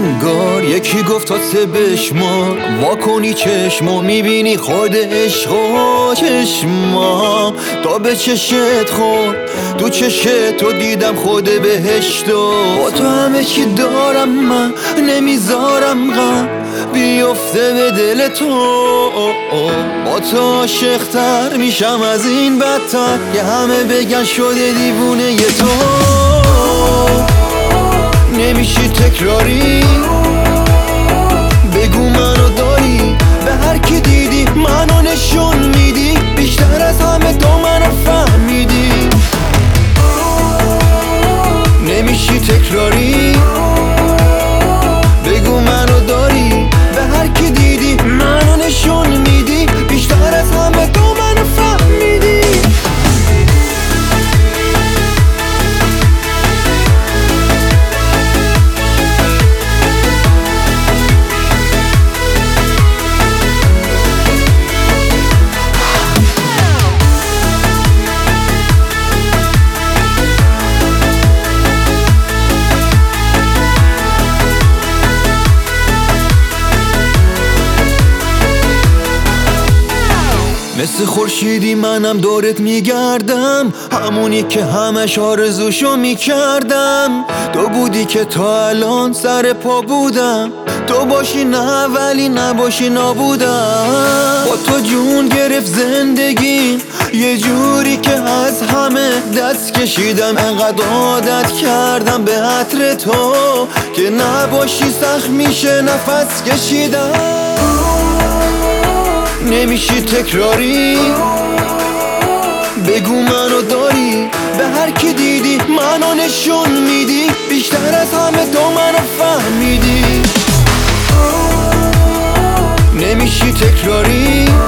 انگار یکی گفت تا سه بشمار، واکنی چشمو میبینی خود عشق و چشمام تا به چشت خور، تو چشت تو دیدم خود بهشتو. با تو همه چی دارم من، نمیذارم غم بیفته به دل تو. با تو عاشق‌تر میشم از این بدتر، که همه بگن شده دیوونه ی تو. نمیشی تکراری، بگو منو داری، به هر کی دیدی منو نشون میدی، بیشتر از همه تو منو فهمیدی. نمیشی تکراری، بگو منو داری، به هر کی دیدی منو نشون میدی، بیشتر از همه تو منو فهمیدی. مثل خورشیدی منم دورت میگردم، همونی که همش آرزوشو میکردم. تو بودی که تا الان سر پا بودم، تو باشی نه ولی نباشی نابودم. با تو جون گرفت زندگی یه جوری که از همه دست کشیدم. انقدر عادت کردم به عطر تو که نباشی سخت میشه نفس کشیدم. نمیشی تکراری، بگو منو داری، به هر کی دیدی منو نشون میدی، بیشتر از همه تو منو فهمیدی. نمیشی تکراری،